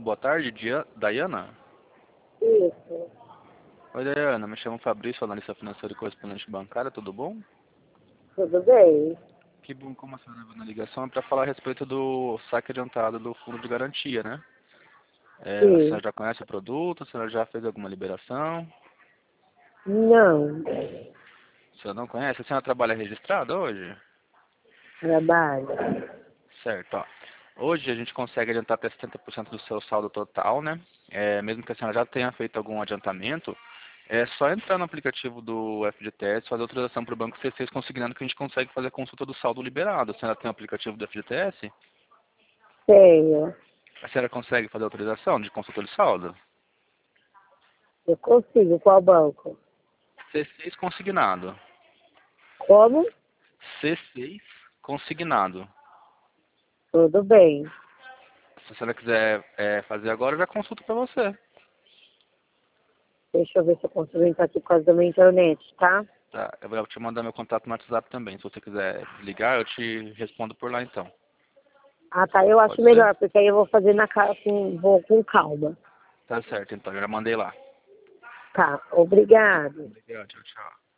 boa tarde, Dayana. Isso, Oi, Dayana, me chamo Fabrício, analista financeiro e correspondente bancário, tudo bom? tudo bem? Que bom, como a senhora viu na ligação, é para falar a respeito do saque adiantado do fundo de garantia, né? A Sim. senhora já conhece o produto, a senhora já fez alguma liberação? Não, A senhora não conhece? A senhora trabalha registrada hoje? trabalho. Certo, ó. Hoje a gente consegue adiantar até 70% do seu saldo total, né? Mesmo que a senhora já tenha feito algum adiantamento, é só entrar no aplicativo do FGTS, fazer autorização para o Banco C6 consignando que a gente consegue fazer a consulta do saldo liberado. A senhora tem o aplicativo do FGTS? Tenho. A senhora consegue fazer a autorização de consulta de saldo? Eu consigo. Qual banco? C6 consignado. Como? C6 consignado. Tudo bem. Se a senhora quiser fazer agora, eu já consulto para você. Deixa eu ver se eu consigo entrar aqui por causa da minha internet, tá? Tá, eu vou te mandar meu contato no WhatsApp também. Se você quiser ligar, eu te respondo por lá então. Ah, tá. Eu acho Pode ser? melhor, porque aí eu vou fazer vou com calma. Tá certo, então. Eu já mandei lá. Tá. Obrigado. Obrigado, tchau, tchau.